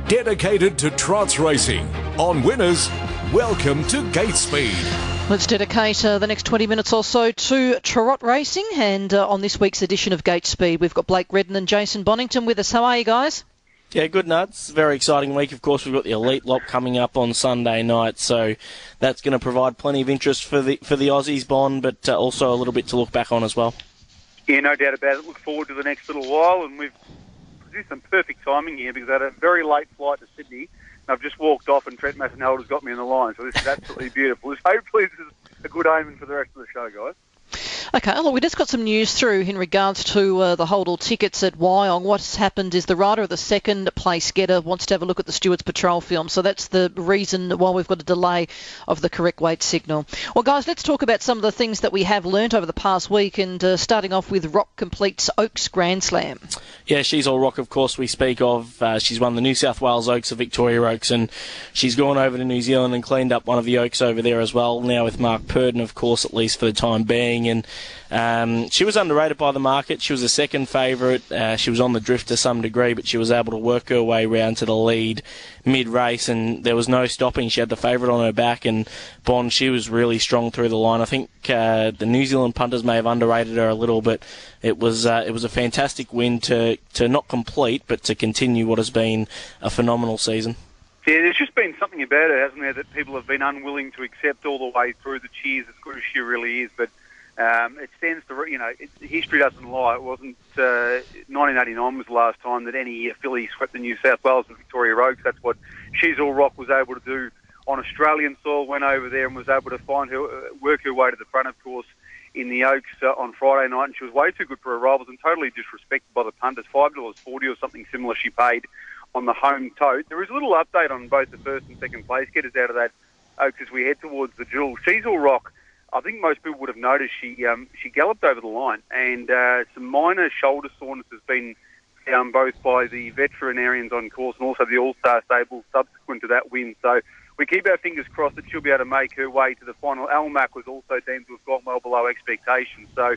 dedicated to trots racing. On Winners, welcome to Gate Speed. Let's dedicate the next 20 minutes or so to trot racing, and on this week's edition of Gate Speed we've got Blake Redden and Jason Bonington with us. How are you guys? Yeah, good nuts. Very exciting week. Of course, we've got the Elite Lot coming up on Sunday night, so that's going to provide plenty of interest for the Aussies, Bond, but also a little bit to look back on as well. Yeah, no doubt about it. Look forward to the next little while, and we've produced some perfect timing here because I had a very late flight to Sydney. I've just walked off and Trent Massenheld has got me on the line, so this is absolutely beautiful. Hopefully this is a good omen for the rest of the show, guys. Okay, look, we just got some news through in regards to the Holdall tickets at Wyong. What's happened is the rider of the second place getter wants to have a look at the Stewart's Patrol film, so that's the reason why we've got a delay of the correct weight signal. Well, guys, let's talk about some of the things that we have learnt over the past week, and starting off with Rock Complete's Oaks Grand Slam. Yeah, She's All Rock, of course, we speak of. She's won the New South Wales Oaks, the Victoria Oaks, and she's gone over to New Zealand and cleaned up one of the Oaks over there as well, now with Mark Purdon, of course, at least for the time being. And she was underrated by the market. She was a second favourite. She was on the drift to some degree, but she was able to work her way round to the lead mid-race, and there was no stopping. She had the favourite on her back, and Bond, she was really strong through the line. I think the New Zealand punters may have underrated her a little, but it was a fantastic win to not complete, but to continue what has been a phenomenal season. Yeah, there's just been something about it, hasn't there, that people have been unwilling to accept all the way through the cheers, as good as she really is, but it stands to, history doesn't lie. It wasn't, 1989 was the last time that any filly swept the New South Wales and Victoria Oaks. That's what She's All Rock was able to do on Australian soil, went over there and was able to work her way to the front, of course, in the Oaks on Friday night, and she was way too good for her rivals and totally disrespected by the punters. $5.40 or something similar she paid on the home tote. There is a little update on both the first and second place getters out of that Oaks as we head towards the Jewel. She's All Rock, I think most people would have noticed she galloped over the line, and some minor shoulder soreness has been found both by the veterinarians on course and also the All-Star stable subsequent to that win. So we keep our fingers crossed that she'll be able to make her way to the final. Almac was also deemed to have gone well below expectations. So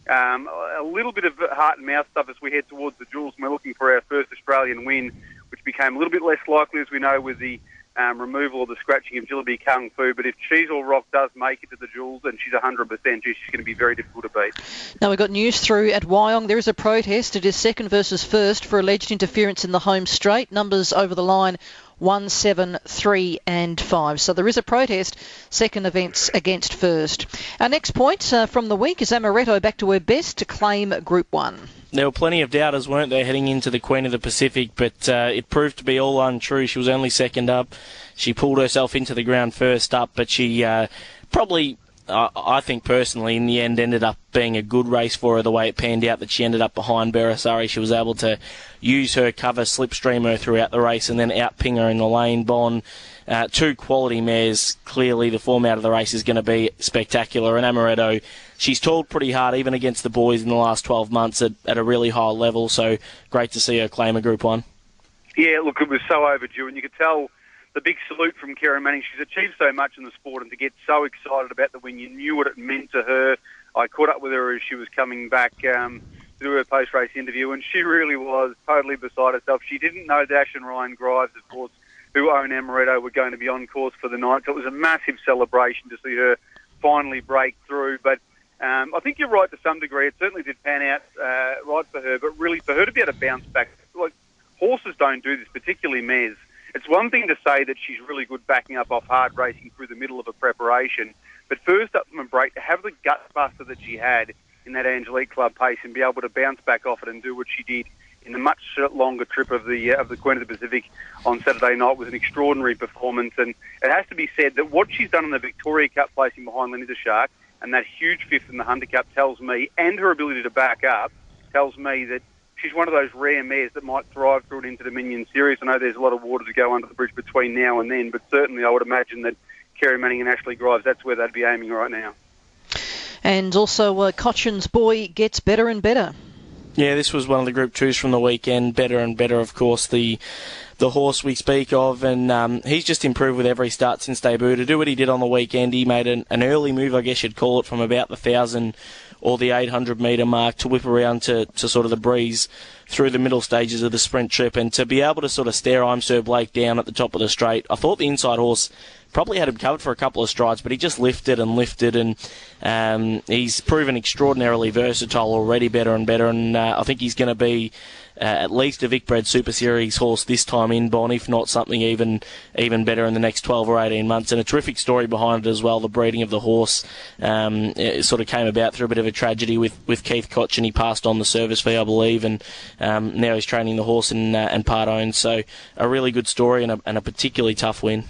a little bit of heart and mouth stuff as we head towards the Jewels, and we're looking for our first Australian win, which became a little bit less likely, as we know, with the removal of the scratching of Jillaby Kung Fu. But if She's All Rock does make it to the Jewels, then she's 100%. She's going to be very difficult to beat. Now, we've got news through at Wyong. There is a protest. It is second versus first for alleged interference in the home straight. Numbers over the line 1, 7, 3 and 5. So there is a protest, second events against first. Our next point from the week is Amaretto back to her best to claim Group 1. There were plenty of doubters, weren't there, heading into the Queen of the Pacific, but it proved to be all untrue. She was only second up. She pulled herself into the ground first up, but she probably, I think personally, in the end ended up being a good race for her the way it panned out, that she ended up behind Beresari. She was able to use her cover, slipstream her throughout the race, and then outping her in the lane. Bond, two quality mares. Clearly the form out of the race is going to be spectacular, and Amaretto, she's toiled pretty hard even against the boys in the last 12 months at a really high level, so great to see her claim a Group 1. Yeah, look, it was so overdue, and you could tell the big salute from Karen Manning. She's achieved so much in the sport, and to get so excited about the win, you knew what it meant to her. I caught up with her as she was coming back to do her post-race interview, and she really was totally beside herself. She didn't know Dash and Ryan Grives, of course, who own Amaretto, were going to be on course for the night, so it was a massive celebration to see her finally break through. But I think you're right to some degree. It certainly did pan out right for her, but really for her to be able to bounce back, like, horses don't do this, particularly mares. It's one thing to say that she's really good backing up off hard racing through the middle of a preparation, but first up from a break, to have the gut buster that she had in that Angelique Club pace and be able to bounce back off it and do what she did in the much longer trip of the Queen of the Pacific on Saturday night was an extraordinary performance. And it has to be said that what she's done in the Victoria Cup placing behind Lenny the Shark and that huge fifth in the Hunter Cup tells me, and her ability to back up, tells me that she's one of those rare mares that might thrive through it into Dominion Series. I know there's a lot of water to go under the bridge between now and then, but certainly I would imagine that Kerry Manning and Ashley Grives, that's where they'd be aiming right now. And also Cochin's Boy gets better and better. Yeah, this was one of the Group 2s from the weekend. Better and better, of course, the horse we speak of, and he's just improved with every start since debut. To do what he did on the weekend, he made an early move, I guess you'd call it, from about the 1,000 or the 800 metre mark to whip around to sort of the breeze through the middle stages of the sprint trip, and to be able to sort of stare I'm Sir Blake down at the top of the straight. I thought the inside horse probably had him covered for a couple of strides, but he just lifted, and he's proven extraordinarily versatile already, better and better, and I think he's going to be at least a Vicbred Super Series horse this time in Bond, if not something even better in the next 12 or 18 months. And a terrific story behind it as well. The breeding of the horse it sort of came about through a bit of a tragedy with Keith Koch, and he passed on the service fee, I believe, and now he's training the horse and part owned. So a really good story and a particularly tough win.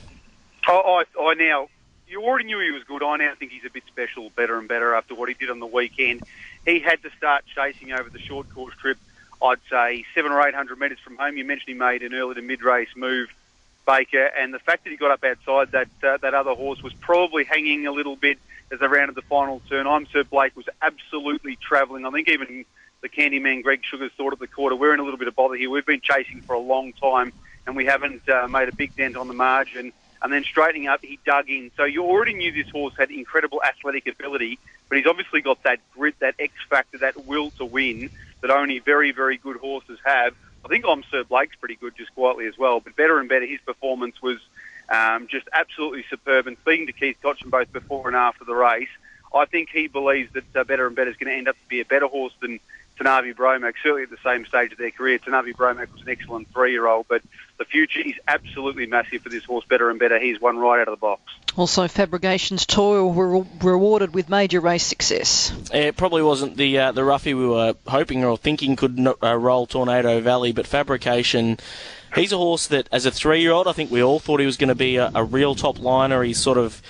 I now, you already knew he was good. I now think he's a bit special, better and better after what he did on the weekend. He had to start chasing over the short course trip, I'd say 700 or 800 metres from home. You mentioned he made an early to mid-race move, Baker, and the fact that he got up outside that other horse was probably hanging a little bit as they rounded the final turn. I'm Sir Blake was absolutely travelling. I think even the Candyman Greg Sugars thought at the quarter, we're in a little bit of bother here. We've been chasing for a long time, and we haven't made a big dent on the margin. And then straightening up, he dug in. So you already knew this horse had incredible athletic ability, but he's obviously got that grit, that X factor, that will to win that only very, very good horses have. I think I'm Sir Blake's pretty good just quietly as well, but better and better, his performance was just absolutely superb. And speaking to Keith Cotchin both before and after the race, I think he believes that Better and Better is going to end up to be a better horse than Tanavi Bromac, certainly at the same stage of their career. Tanavi Bromac was an excellent 3-year-old, but the future is absolutely massive for this horse, Better and Better. He's one right out of the box. Also, Fabrication's Toil were rewarded with major race success. It probably wasn't the roughie we were hoping or thinking could roll Tornado Valley, but Fabrication, he's a horse that, as a 3-year-old, I think we all thought he was going to be a real top liner. He's sort of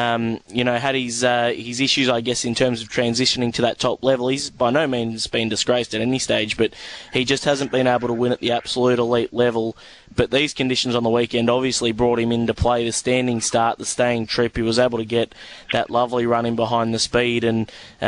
had his issues, I guess, in terms of transitioning to that top level. He's by no means been disgraced at any stage, but he just hasn't been able to win at the absolute elite level. But these conditions on the weekend obviously brought him into play. The standing start, the staying trip, he was able to get that lovely run in behind the speed, and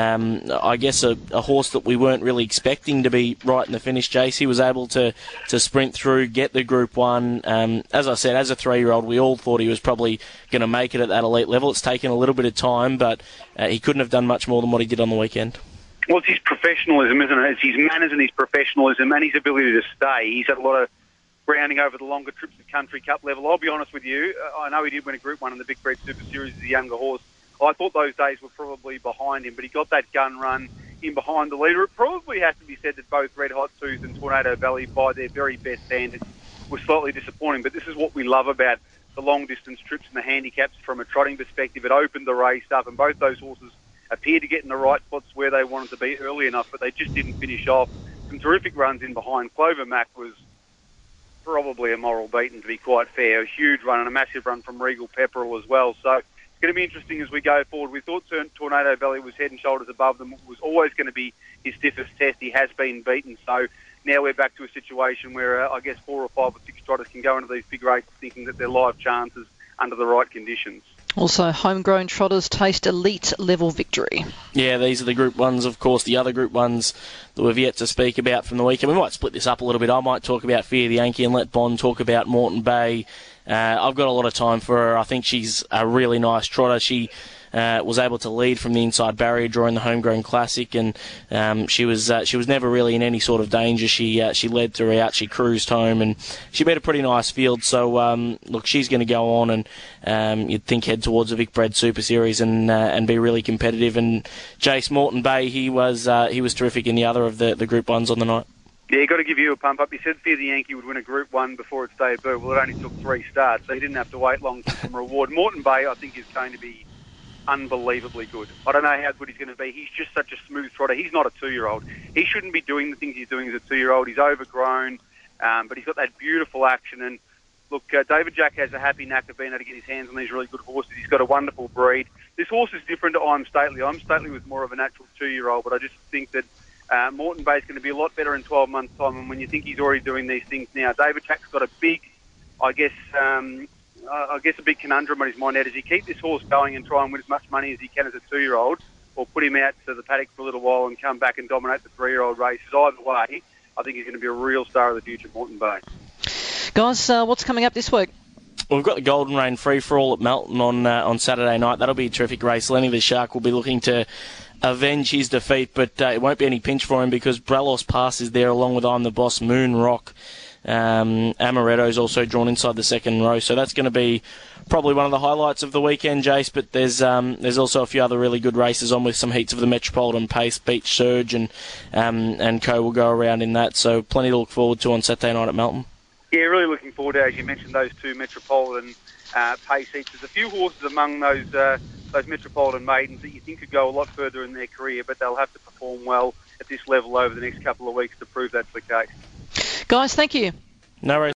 I guess a horse that we weren't really expecting to be right in the finish, Jace. He was able to sprint through, get the Group 1. As I said, as a 3-year-old, we all thought he was probably going to make it at that elite level. It's taken a little bit of time, but he couldn't have done much more than what he did on the weekend. Well, it's his professionalism, isn't it? It's his manners and his professionalism and his ability to stay. He's had a lot of grounding over the longer trips at Country Cup level. I'll be honest with you, I know he did win a Group 1 in the Vicbred Super Series as a younger horse. I thought those days were probably behind him, but he got that gun run in behind the leader. It probably has to be said that both Red Hot Tooth and Tornado Valley, by their very best standards, were slightly disappointing, but this is what we love about the long-distance trips and the handicaps from a trotting perspective. It opened the race up, and both those horses appeared to get in the right spots where they wanted to be early enough, but they just didn't finish off. Some terrific runs in behind. Clover Mac was probably a moral beaten, to be quite fair. A huge run and a massive run from Regal Pepperell as well. So it's going to be interesting as we go forward. We thought Tornado Valley was head and shoulders above them. It was always going to be his stiffest test. He has been beaten. So now we're back to a situation where I guess 4 or 5 or 6 trotters can go into these big races thinking that they're live chances under the right conditions. Also, homegrown trotters taste elite level victory. Yeah, these are the Group 1s, of course. The other Group 1s that we've yet to speak about from the weekend. We might split this up a little bit. I might talk about Fear the Yankee and let Bond talk about Moreton Bay. I've got a lot of time for her. I think she's a really nice trotter. She was able to lead from the inside barrier during the Homegrown Classic, and she was never really in any sort of danger. She led throughout. She cruised home, and she beat a pretty nice field. So look, she's going to go on and you'd think head towards a Vicbred Super Series and be really competitive. And Jace Moreton Bay, he was terrific in the other of the Group 1s on the night. Yeah, you've got to give you a pump up. You said Fear the Yankee would win a Group 1 before its debut. Well, it only took 3 starts, so he didn't have to wait long for some reward. Moreton Bay, I think, is going to be unbelievably good. I don't know how good he's going to be. He's just such a smooth trotter. He's not a 2-year-old. He shouldn't be doing the things he's doing as a 2-year-old. He's overgrown, but he's got that beautiful action. And look, David Jack has a happy knack of being able to get his hands on these really good horses. He's got a wonderful breed. This horse is different to I'm Stately. I'm Stately was more of a natural 2-year-old, but I just think that Moreton Bay is going to be a lot better in 12 months' time. And when you think he's already doing these things now, David Jack's got a big, I guess a big conundrum on his mind now. Does he keep this horse going and try and win as much money as he can as a 2-year-old, or put him out to the paddock for a little while and come back and dominate the 3-year-old races? Either way, I think he's going to be a real star of the future, Moreton Bay. Guys, what's coming up this week? Well, we've got the Golden Rain Free-for-all at Melton on Saturday night. That'll be a terrific race. Lenny the Shark will be looking to avenge his defeat, but it won't be any pinch for him because Brelos Pass is there along with I'm the Boss, Moon Rock. Amaretto's also drawn inside the second row, so that's going to be probably one of the highlights of the weekend, Jace. But there's also a few other really good races on with some heats of the Metropolitan Pace, Beach Surge, and co will go around in that. So plenty to look forward to on Saturday night at Melton. Yeah, really looking forward to, as you mentioned, those two Metropolitan Pace heats. There's a few horses among those Metropolitan maidens that you think could go a lot further in their career, but they'll have to perform well at this level over the next couple of weeks to prove that's the case. Guys, thank you. No worries.